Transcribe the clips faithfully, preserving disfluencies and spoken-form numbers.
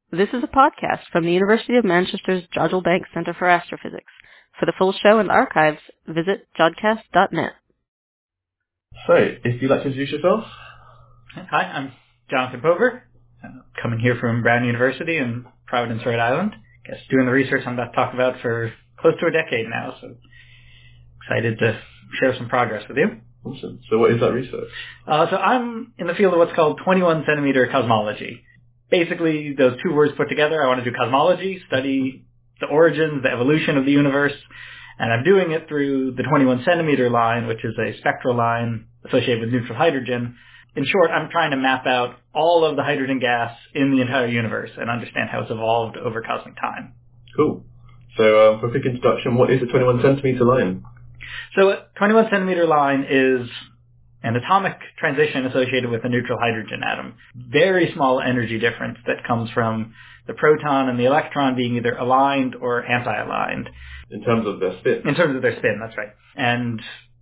This is a podcast from the University of Manchester's Jodrell Bank Centre for Astrophysics. For the full show and archives, visit jodcast dot net. So, if you'd like to introduce yourself. Hi, I'm Jonathan Pover, coming here from Brown University in Providence, Rhode Island. I guess doing the research I'm about to talk about for close to a decade now, so excited to share some progress with you. Awesome. So what is that research? Uh, so I'm in the field of what's called twenty-one centimeter cosmology. Basically, those two words put together, I want to do cosmology, study the origins, the evolution of the universe, and I'm doing it through the twenty-one centimeter line, which is a spectral line associated with neutral hydrogen. In short, I'm trying to map out all of the hydrogen gas in the entire universe and understand how it's evolved over cosmic time. Cool. So uh, for a quick introduction, what is a twenty-one centimeter line? So a twenty-one centimeter line is an atomic transition associated with a neutral hydrogen atom. Very small energy difference that comes from the proton and the electron being either aligned or anti-aligned. In terms of their spin? In terms of their spin, that's right. And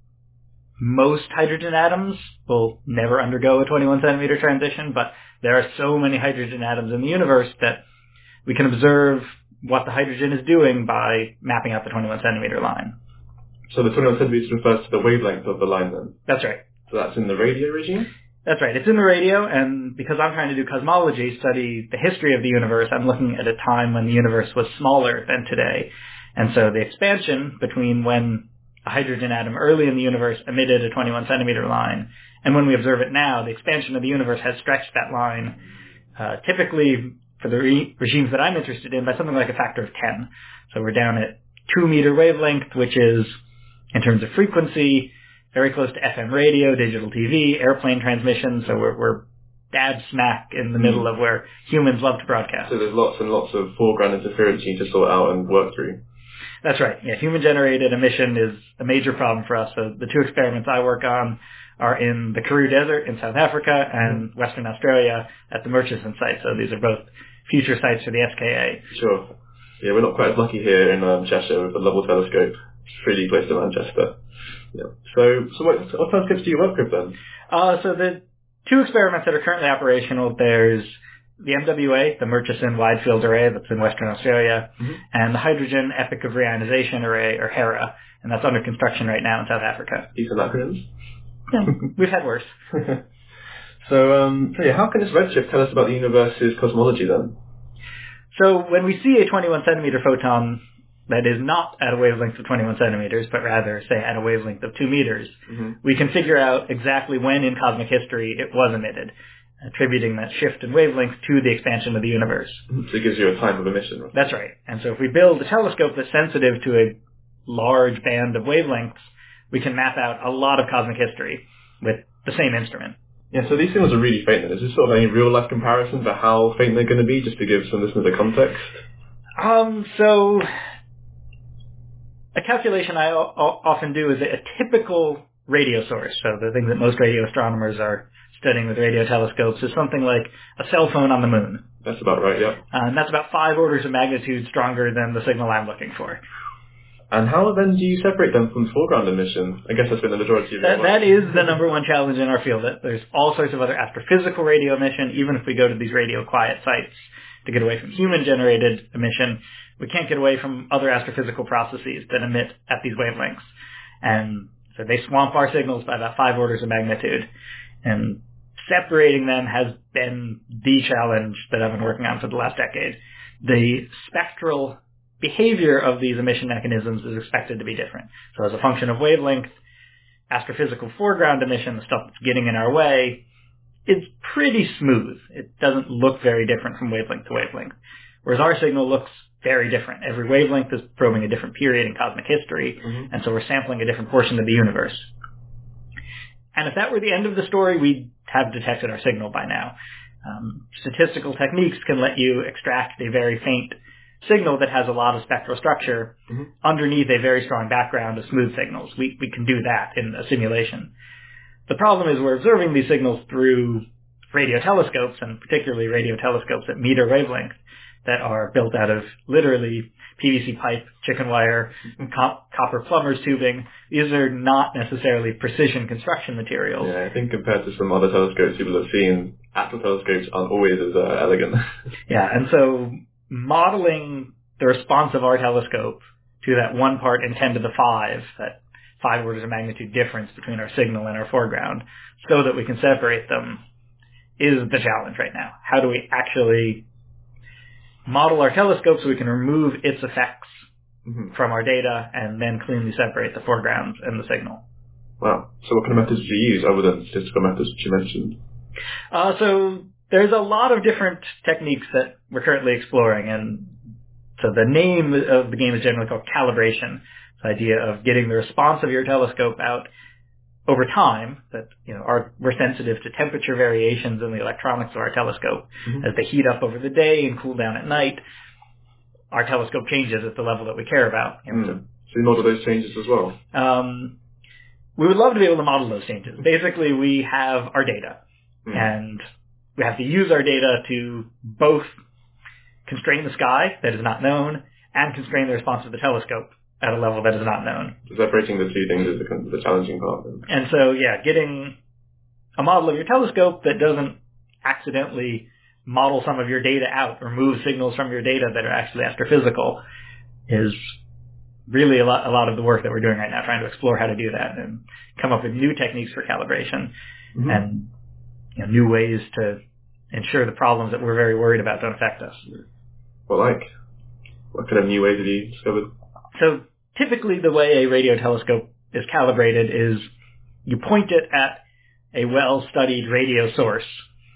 most hydrogen atoms will never undergo a twenty-one centimeter transition, but there are so many hydrogen atoms in the universe that we can observe what the hydrogen is doing by mapping out the twenty-one centimeter line. So the twenty-one centimeters refers to the wavelength of the line then? That's right. So that's in the radio regime? That's right. It's in the radio, and because I'm trying to do cosmology, study the history of the universe, I'm looking at a time when the universe was smaller than today. And so the expansion between when a hydrogen atom early in the universe emitted a twenty-one centimeter line, and when we observe it now, the expansion of the universe has stretched that line, uh, typically for the re- regimes that I'm interested in, by something like a factor of ten. So we're down at two meter wavelength, which is, in terms of frequency, very close to F M radio, digital T V, airplane transmission, so we're, we're dab smack in the middle of where humans love to broadcast. So there's lots and lots of foreground interference you need to sort out and work through. That's right. Yeah, human-generated emission is a major problem for us. So the two experiments I work on are in the Karoo Desert in South Africa and mm-hmm. Western Australia at the Murchison site. So these are both future sites for the S K A. Sure. Yeah, we're not quite as lucky here in um, Cheshire with the Lovell Telescope. It's really close to Manchester. Yeah. So, so what, what telescopes do you work with then? Uh, so the two experiments that are currently operational, there's the M W A, the Murchison Wide Field Array that's in Western Australia, mm-hmm. and the Hydrogen Epoch of Reionization Array, or HERA, and that's under construction right now in South Africa. Decent acronyms. Yeah, we've had worse. so, um, so yeah, how can this redshift tell us about the universe's cosmology then? So when we see a twenty-one centimeter photon that is not at a wavelength of twenty-one centimeters, but rather, say, at a wavelength of two meters, mm-hmm. we can figure out exactly when in cosmic history it was emitted, attributing that shift in wavelength to the expansion of the universe. So it gives you a time of emission, right? That's right. And so if we build a telescope that's sensitive to a large band of wavelengths, we can map out a lot of cosmic history with the same instrument. Yeah, so these things are really faint then. Is this sort of any real-life comparison for how faint they're going to be, just to give some listeners a context? Um, so a calculation I o- often do is a typical radio source, so the thing that most radio astronomers are studying with radio telescopes, is something like a cell phone on the moon. That's about right, yeah. Uh, and that's about five orders of magnitude stronger than the signal I'm looking for. And how then do you separate them from foreground emission? I guess that's been the majority of that, your That is the number one challenge in our field. There's all sorts of other astrophysical radio emission, even if we go to these radio quiet sites to get away from human-generated emission. We can't get away from other astrophysical processes that emit at these wavelengths. And so they swamp our signals by about five orders of magnitude. And separating them has been the challenge that I've been working on for the last decade. The spectral behavior of these emission mechanisms is expected to be different. So as a function of wavelength, astrophysical foreground emission, the stuff that's getting in our way, it's pretty smooth. It doesn't look very different from wavelength to wavelength. Whereas our signal looks very different. Every wavelength is probing a different period in cosmic history, mm-hmm. and so we're sampling a different portion of the universe. And if that were the end of the story, we'd have detected our signal by now. Um, statistical techniques can let you extract a very faint signal that has a lot of spectral structure mm-hmm. underneath a very strong background of smooth signals. We, we can do that in a simulation. The problem is we're observing these signals through radio telescopes, and particularly radio telescopes at meter wavelength, that are built out of literally P V C pipe, chicken wire, cop- copper plumber's tubing. These are not necessarily precision construction materials. Yeah, I think compared to some other telescopes people have seen, actual telescopes aren't always as uh, elegant. Yeah, and so modeling the response of our telescope to that one part in ten to the five, that five orders of magnitude difference between our signal and our foreground, so that we can separate them, is the challenge right now. How do we actually model our telescope so we can remove its effects mm-hmm. from our data and then cleanly separate the foreground and the signal? Wow. So what kind of methods do you use other than statistical methods that you mentioned? Uh, so there's a lot of different techniques that we're currently exploring, and so the name of the game is generally called calibration. The idea of getting the response of your telescope out over time, that, you know, our, we're sensitive to temperature variations in the electronics of our telescope. Mm-hmm. As they heat up over the day and cool down at night, our telescope changes at the level that we care about. You know, mm. So you model those changes as well? Um, we would love to be able to model those changes. Basically, we have our data, mm. and we have to use our data to both constrain the sky that is not known and constrain the response of the telescope at a level that is not known. Separating the two things is the, the challenging part. Then. And so, yeah, getting a model of your telescope that doesn't accidentally model some of your data out or move signals from your data that are actually astrophysical is really a lot, a lot of the work that we're doing right now, trying to explore how to do that and come up with new techniques for calibration mm-hmm. and, you know, new ways to ensure the problems that we're very worried about don't affect us. Well, like, what kind of new ways have you discovered? So typically the way a radio telescope is calibrated is you point it at a well-studied radio source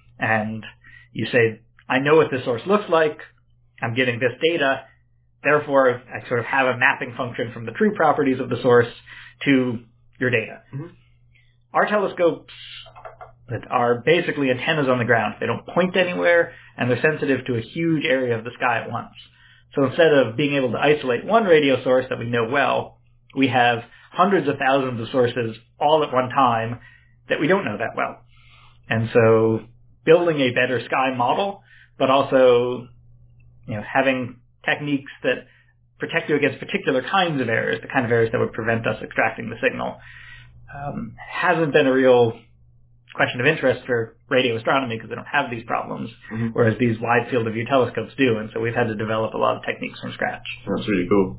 and you say, I know what this source looks like, I'm getting this data, therefore I sort of have a mapping function from the true properties of the source to your data. Mm-hmm. Our telescopes that are basically antennas on the ground. They don't point anywhere and they're sensitive to a huge area of the sky at once. So instead of being able to isolate one radio source that we know well, we have hundreds of thousands of sources all at one time that we don't know that well. And so building a better sky model, but also, you know, having techniques that protect you against particular kinds of errors, the kind of errors that would prevent us extracting the signal, um, hasn't been a real question of interest for radio astronomy because they don't have these problems, mm-hmm. whereas these wide field of view telescopes do, and so we've had to develop a lot of techniques from scratch. That's really cool.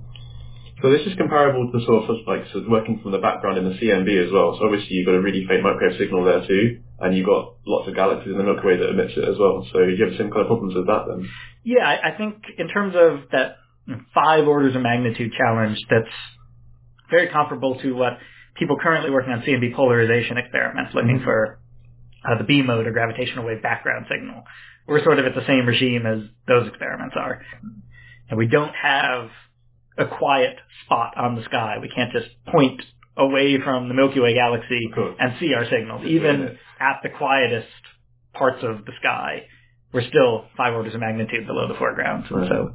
So this is comparable to sort of like so working from the background in the C M B as well. So obviously you've got a really faint microwave signal there too, and you've got lots of galaxies in the Milky Way that emits it as well. So you have the same kind of problems with that then? Yeah, I, I think in terms of that five orders of magnitude challenge, that's very comparable to what people currently working on C M B polarization experiments looking mm-hmm. for Uh, the B mode or gravitational wave background signal. We're sort of at the same regime as those experiments are. And we don't have a quiet spot on the sky. We can't just point away from the Milky Way galaxy and see our signals. Even at the quietest parts of the sky, we're still five orders of magnitude below the foreground. Right. So,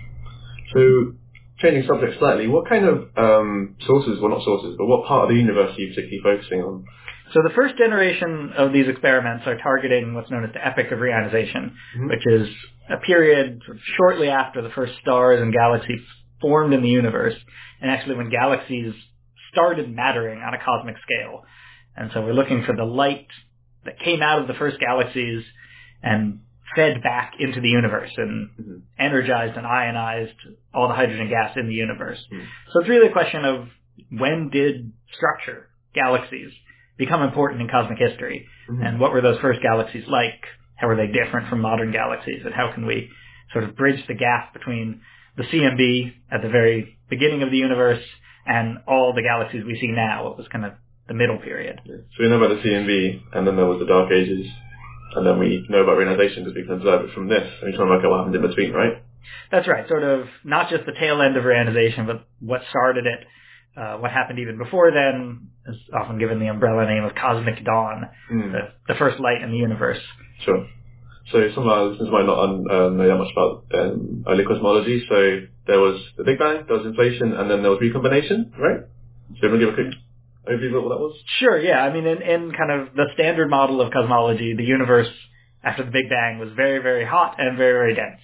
so changing subject slightly, what kind of um, sources, well not sources, but what part of the universe are you particularly focusing on? So the first generation of these experiments are targeting what's known as the epoch of reionization, mm-hmm. which is a period shortly after the first stars and galaxies formed in the universe, and actually when galaxies started mattering on a cosmic scale. And so we're looking for the light that came out of the first galaxies and fed back into the universe and mm-hmm. energized and ionized all the hydrogen gas in the universe. Mm-hmm. So it's really a question of when did structure, galaxies, become important in cosmic history, mm-hmm. and what were those first galaxies like? How were they different from modern galaxies, and how can we sort of bridge the gap between the C M B at the very beginning of the universe and all the galaxies we see now? It was kind of the middle period. Yeah. So we know about the C M B, and then there was the Dark Ages, and then we know about reionization because we can observe it from this, and we're trying to work out what happened in between, right? That's right. Sort of not just the tail end of reionization, but what started it. Uh, what happened even before then is often given the umbrella name of cosmic dawn, mm. the, the first light in the universe. Sure. So some of our listeners might not um, know that much about um, early cosmology. So there was the Big Bang, there was inflation, and then there was recombination, right? So you want to give a quick overview of what that was? Sure, yeah. I mean, in, in kind of the standard model of cosmology, the universe after the Big Bang was very, very hot and very, very dense.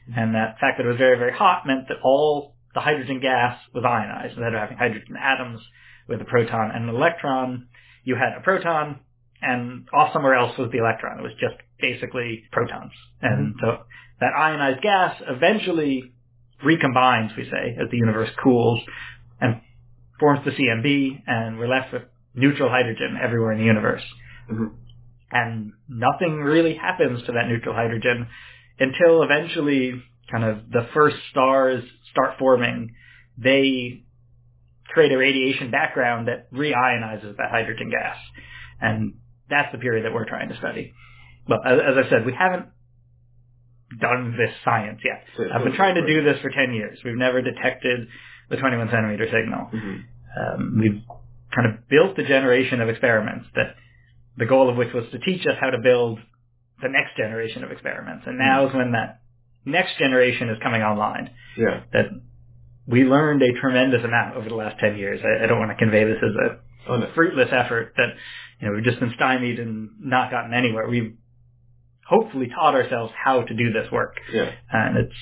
And that fact that it was very, very hot meant that all the hydrogen gas was ionized. Instead of having hydrogen atoms with a proton and an electron, you had a proton, and off somewhere else was the electron. It was just basically protons. And mm-hmm. so that ionized gas eventually recombines, we say, as the universe cools, and forms the C M B, and we're left with neutral hydrogen everywhere in the universe. Mm-hmm. And nothing really happens to that neutral hydrogen until eventually kind of the first stars start forming. They create a radiation background that reionizes that hydrogen gas. And that's the period that we're trying to study. Well, as, as I said, we haven't done this science yet. So I've been trying to do this for ten years. We've never detected the twenty-one centimeter signal. Mm-hmm. Um, we've kind of built a generation of experiments that the goal of which was to teach us how to build the next generation of experiments. And now mm-hmm. is when that next generation is coming online. Yeah. That we learned a tremendous amount over the last ten years. I, I don't want to convey this as a oh, no. fruitless effort that, you know, we've just been stymied and not gotten anywhere. We've hopefully taught ourselves how to do this work. Yeah. And it's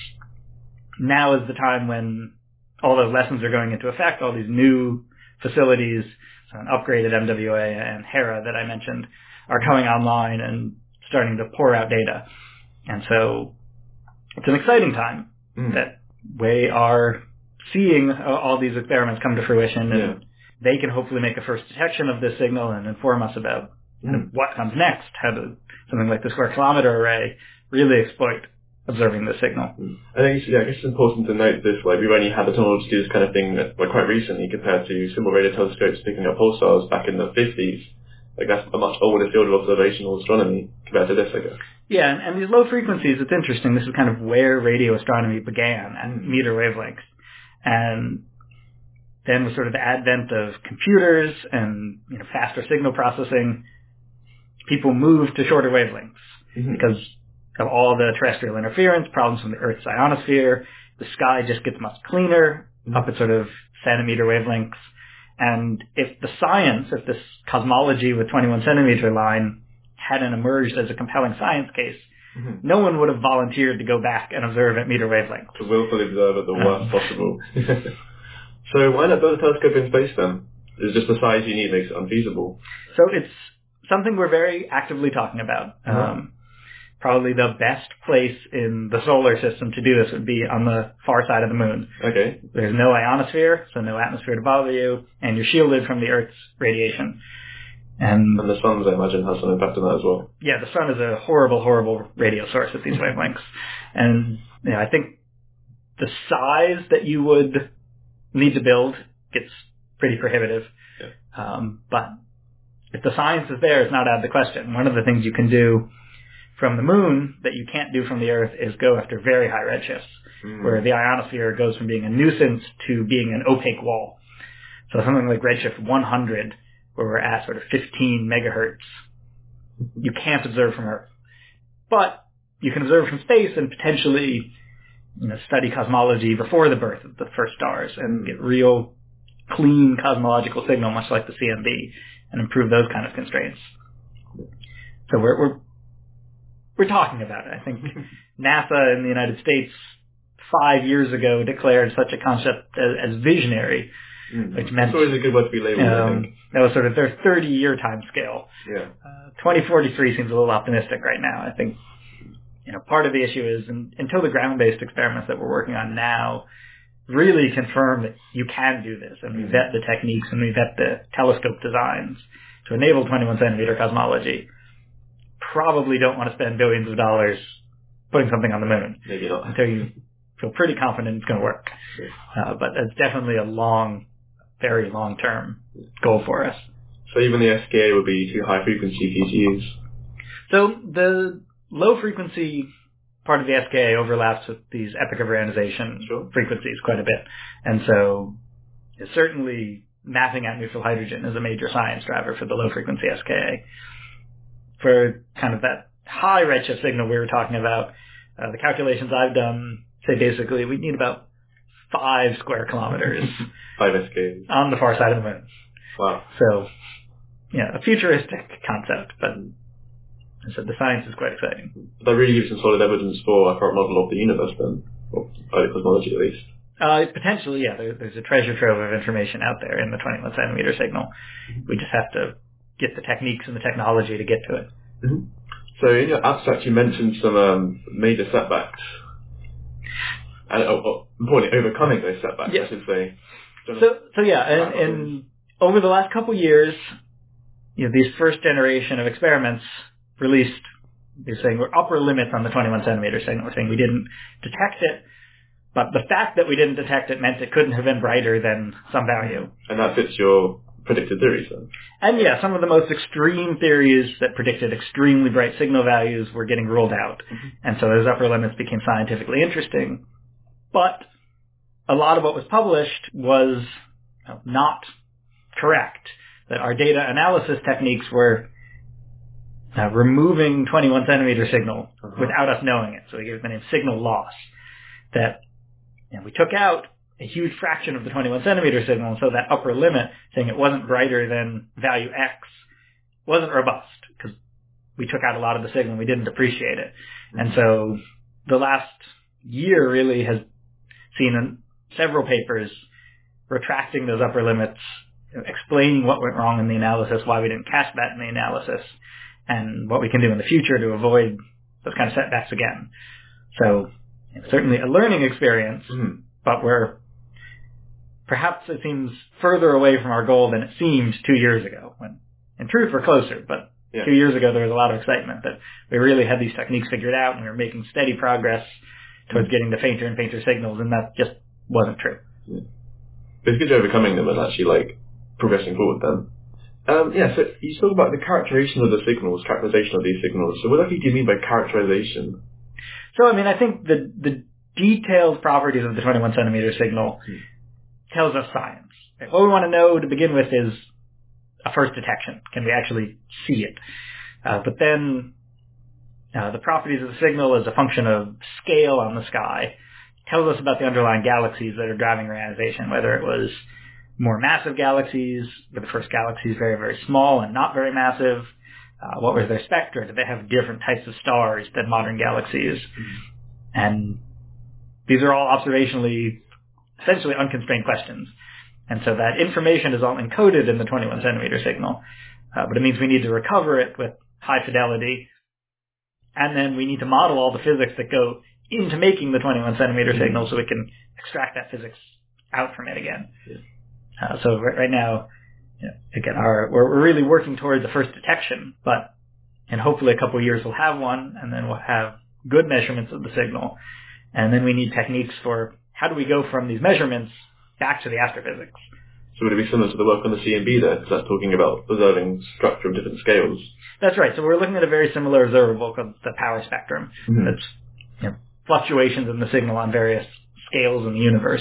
now is the time when all those lessons are going into effect, all these new facilities, so an upgraded M W A and Hera that I mentioned, are coming online and starting to pour out data. And so it's an exciting time mm. that we are seeing all these experiments come to fruition, and yeah. they can hopefully make a first detection of this signal and inform us about mm. what comes next, how to, something like the Square Kilometer Array really exploit observing the signal. I think it's, yeah, I guess it's important to note this, like, we've only had the technology to do this kind of thing that, like, quite recently compared to simple radio telescopes picking up pulsars back in the fifties. Like, that's a much older field of observational astronomy compared to this, I guess. Yeah, and, and these low frequencies, it's interesting. This is kind of where radio astronomy began, at mm. meter wavelengths. And then with sort of the advent of computers and, you know, faster signal processing, people moved to shorter wavelengths mm-hmm. because of all the terrestrial interference, problems from the Earth's ionosphere. The sky just gets much cleaner mm-hmm. up at sort of centimeter wavelengths. And if the science, if this cosmology with twenty-one centimeter line hadn't emerged as a compelling science case, mm-hmm. no one would have volunteered to go back and observe at meter wavelengths. To willfully observe at the worst um, possible. So why not build a telescope in space then? Is just the size you need makes it unfeasible? So it's something we're very actively talking about. Mm-hmm. Um, probably the best place in the solar system to do this would be on the far side of the moon. Okay. There's no ionosphere, so no atmosphere to bother you, and you're shielded from the Earth's radiation. And, and the sun, I imagine, has some impact on that as well. Yeah, the sun is a horrible, horrible radio source at these wavelengths. And you know, I think the size that you would need to build gets pretty prohibitive. Yeah. Um, but if the science is there, it's not out of the question. One of the things you can do from the moon that you can't do from the Earth is go after very high redshifts, mm. where the ionosphere goes from being a nuisance to being an opaque wall. So something like redshift one hundred, where we're at sort of fifteen megahertz, you can't observe from Earth. But you can observe from space and potentially, you know, study cosmology before the birth of the first stars and get real clean cosmological signal, much like the C M B, and improve those kind of constraints. So we're we're we're talking about it. I think NASA in the United States five years ago declared such a concept as, as visionary, mm. which meant it's always a good word to be labeled. Um, I think that was sort of their thirty-year time scale. Yeah, uh, twenty forty-three seems a little optimistic right now. I think, you know, part of the issue is in, until the ground-based experiments that we're working on now really confirm that you can do this, and we mm. vet the techniques and we vet the telescope designs to enable twenty-one centimeter cosmology. Probably don't want to spend billions of dollars putting something on the moon. Maybe not. Until you feel pretty confident it's going to work. Uh, but it's definitely a long, very long-term goal for us. So even the S K A would be too high frequency for you to use? So the low frequency part of the S K A overlaps with these epoch of ionization sure. frequencies quite a bit. And so it's certainly mapping out neutral hydrogen is a major science driver for the low frequency S K A. For kind of that high redshift signal we were talking about, uh, the calculations I've done say basically we need about five square kilometers five S K As on the far side of the moon. Wow. So, yeah, a futuristic concept, but So the science is quite exciting. That really gives some solid evidence for our current model of the universe then, or early cosmology at least. Uh, potentially, yeah. There, there's a treasure trove of information out there in the twenty-one centimeter signal. We just have to get the techniques and the technology to get to it. Mm-hmm. So in your abstract, you mentioned some um, major setbacks. And oh, oh, importantly, overcoming those setbacks, yeah. I should say. So, so yeah, and, and over the last couple of years, you know, these first generation of experiments released, they're saying we're upper limits on the twenty-one centimeter signal. We're saying we didn't detect it, but the fact that we didn't detect it meant it couldn't have been brighter than some value. And that fits your predicted theories then? And yeah, some of the most extreme theories that predicted extremely bright signal values were getting ruled out. Mm-hmm. And so those upper limits became scientifically interesting. But a lot of what was published was not correct. That our data analysis techniques were uh, removing twenty-one centimeter signal uh-huh. without us knowing it. So we gave it the name signal loss. That you know, we took out a huge fraction of the twenty-one centimeter signal, and so that upper limit, saying it wasn't brighter than value X, wasn't robust, because we took out a lot of the signal and we didn't appreciate it. Mm-hmm. And so the last year really has seen in several papers retracting those upper limits, explaining what went wrong in the analysis, why we didn't catch that in the analysis, and what we can do in the future to avoid those kind of setbacks again. So you know, certainly a learning experience, mm-hmm. but we're perhaps it seems further away from our goal than it seemed two years ago, when in truth we're closer, but yeah. two years ago there was a lot of excitement that we really had these techniques figured out and we were making steady progress towards getting the fainter and fainter signals, and that just wasn't true. Yeah. But it's good you're overcoming them and actually like progressing forward then. Um, yeah, so you talk about the characterization of the signals, characterization of these signals. So what exactly do you mean by characterization? So, I mean, I think the, the detailed properties of the twenty-one centimeter signal hmm. tells us science. What we want to know to begin with is a first detection. Can we actually see it? Uh, but then uh, the properties of the signal as a function of scale on the sky tells us about the underlying galaxies that are driving ionization, whether it was more massive galaxies, were the first galaxies very, very small and not very massive? Uh, what was their spectra? Did they have different types of stars than modern galaxies? Mm-hmm. And these are all observationally, essentially unconstrained questions. And so that information is all encoded in the twenty-one centimeter signal. Uh, but it means we need to recover it with high fidelity. And then we need to model all the physics that go into making the twenty-one centimeter mm-hmm. signal so we can extract that physics out from it again. Yeah. Uh, so right, right now, you know, again, our, we're, we're really working towards the first detection, but in hopefully a couple of years we'll have one, and then we'll have good measurements of the signal. And then we need techniques for how do we go from these measurements back to the astrophysics. So would it be similar to the work on the C M B there? Because that's talking about observing structure of different scales. That's right. So we're looking at a very similar observable called the power spectrum. Mm-hmm. That's you know, fluctuations in the signal on various scales in the universe.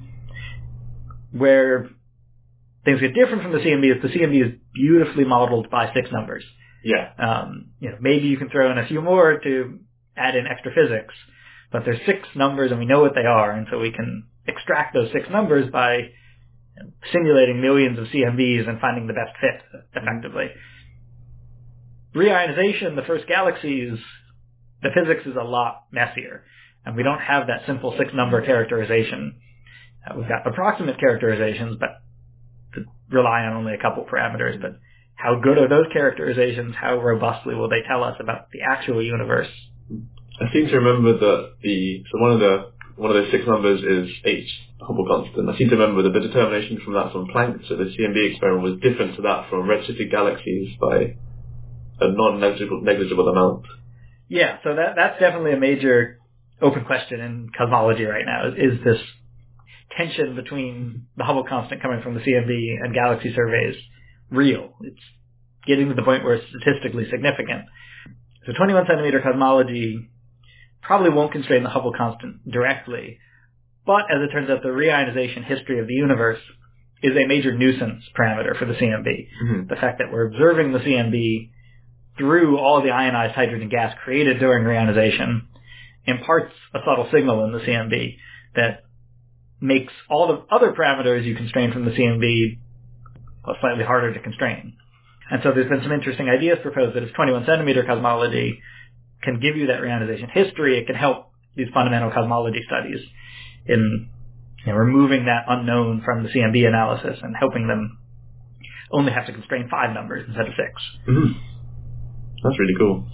Where things get different from the C M B is the C M B is beautifully modeled by six numbers. Yeah. Um, you know, maybe you can throw in a few more to add in extra physics, but there's six numbers and we know what they are, and so we can extract those six numbers by simulating millions of C M Bs and finding the best fit effectively. Reionization, the first galaxies, the physics is a lot messier, and we don't have that simple six-number characterization. Uh, we've got approximate characterizations, but to rely on only a couple parameters. But how good are those characterizations? How robustly will they tell us about the actual universe? I seem to remember that the so one of the one of those six numbers is H, the Hubble constant. I seem to remember that the determination from that from Planck, so the C M B experiment, was different to that from redshifted galaxies by a non-negligible negligible amount. Yeah, so that that's definitely a major open question in cosmology right now. Is, is this tension between the Hubble constant coming from the C M B and galaxy surveys real? It's getting to the point where it's statistically significant. So twenty-one centimeter cosmology probably won't constrain the Hubble constant directly, but as it turns out, the reionization history of the universe is a major nuisance parameter for the C M B. Mm-hmm. The fact that we're observing the C M B through all the ionized hydrogen gas created during reionization imparts a subtle signal in the C M B that makes all the other parameters you constrain from the C M B well, slightly harder to constrain. And so there's been some interesting ideas proposed that if twenty-one centimeter cosmology can give you that reionization history, it can help these fundamental cosmology studies in you know, removing that unknown from the C M B analysis and helping them only have to constrain five numbers instead of six. Mm-hmm. That's really cool.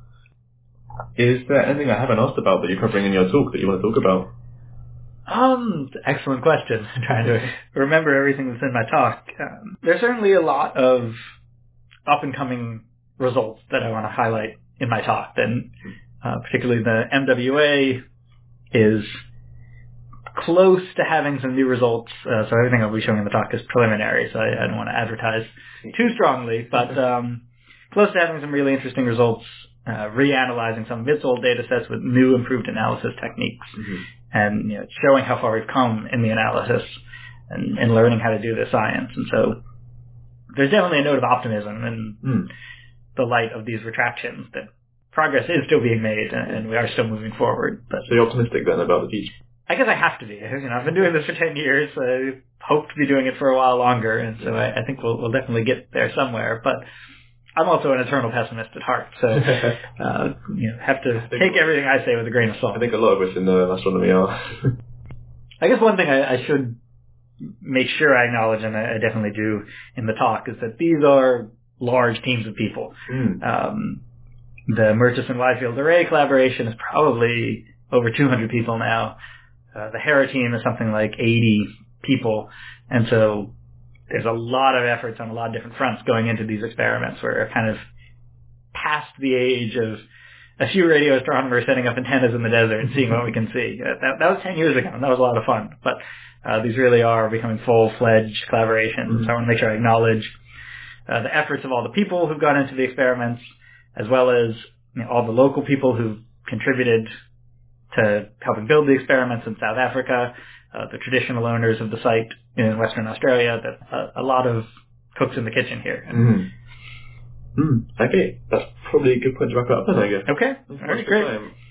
Is there anything I haven't asked about that you're covering in your talk that you want to talk about? Um, excellent question. I'm trying to remember everything that's in my talk. Um, there's certainly a lot of up-and-coming results that I want to highlight in my talk. And uh, particularly the M W A is close to having some new results. Uh, so everything I'll be showing in the talk is preliminary, so I, I don't want to advertise too strongly. But um, close to having some really interesting results, uh, reanalyzing some of its old data sets with new improved analysis techniques. Mm-hmm. And you know, showing how far we've come in the analysis and, and learning how to do this science. And so there's definitely a note of optimism in mm. the light of these retractions that progress is still being made and, and we are still moving forward. But so you're optimistic then about the future? I guess I have to be. You know, I've been doing this for ten years. I hope to be doing it for a while longer, and so I, I think we'll, we'll definitely get there somewhere. But I'm also an eternal pessimist at heart, so uh, you know, have to take everything I say with a grain of salt. I think a lot of us in uh, astronomy are. I guess one thing I, I should make sure I acknowledge, and I, I definitely do in the talk, is that these are large teams of people. Mm. Um, the Murchison-Wide-Field Array collaboration is probably over two hundred people now. Uh, the Hera team is something like eighty people, and so there's a lot of efforts on a lot of different fronts going into these experiments. We're kind of past the age of a few radio astronomers setting up antennas in the desert and seeing what we can see. Uh, that, that was ten years ago, and that was a lot of fun. But uh, these really are becoming full-fledged collaborations. Mm-hmm. So I want to make sure I acknowledge uh, the efforts of all the people who've gone into the experiments, as well as you know, all the local people who've contributed to helping build the experiments in South Africa, uh, the traditional owners of the site in Western Australia, that uh, a lot of cooks in the kitchen here. Mm. Mm. Okay, that's probably a good point to wrap it up then, I guess. Okay, all right, great. Time.